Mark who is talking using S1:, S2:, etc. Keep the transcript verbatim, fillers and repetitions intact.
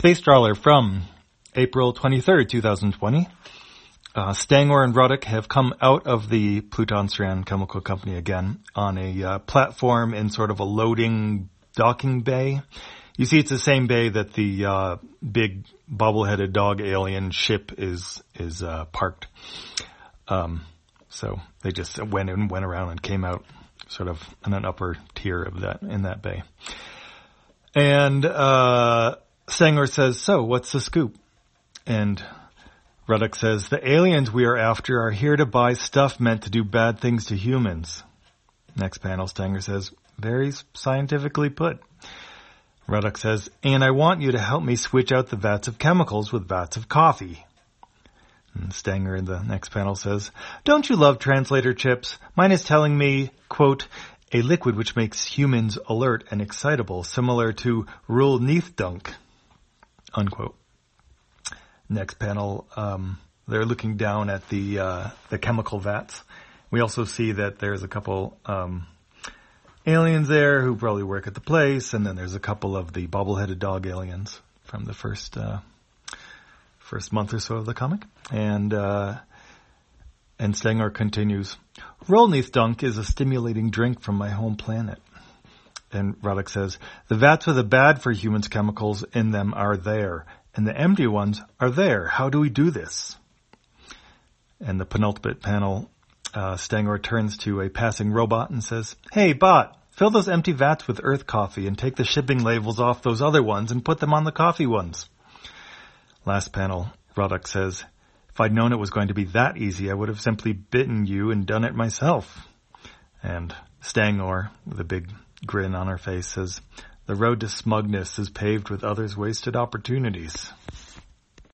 S1: Space Trawler from April twenty-third, twenty twenty. Uh, Stangor and Ruddock have come out of the Pluton Strand Chemical Company again on a uh, platform in sort of a loading docking bay. You see, it's the same bay that the uh, big bobble-headed dog alien ship is is uh, parked. Um, so they just went and went around and came out sort of in an upper tier of that in that bay. And uh, Stangor says, "So, what's the scoop?" And Ruddock says, "The aliens we are after are here to buy stuff meant to do bad things to humans." Next panel, Stangor says, "Very scientifically put." Ruddock says, "And I want you to help me switch out the vats of chemicals with vats of coffee." And Stangor in the next panel says, "Don't you love translator chips? Mine is telling me, quote, a liquid which makes humans alert and excitable, similar to Rule Neath Dunk," unquote. Next panel, um, they're looking down at the uh, the chemical vats. We also see that there's a couple um, aliens there who probably work at the place, and then there's a couple of the bobble-headed dog aliens from the first uh, first month or so of the comic. And uh, and Stangor continues, "Roll Neath Dunk is a stimulating drink from my home planet." And Ruddock says, "The vats with the bad for humans chemicals in them are there, and the empty ones are there. How do we do this?" And the penultimate panel, uh, Stangor turns to a passing robot and says, "Hey, bot, fill those empty vats with Earth coffee and take the shipping labels off those other ones and put them on the coffee ones." Last panel, Ruddock says, "If I'd known it was going to be that easy, I would have simply bitten you and done it myself." And Stangor, with a big grin on her face, says, "The road to smugness is paved with others' wasted opportunities."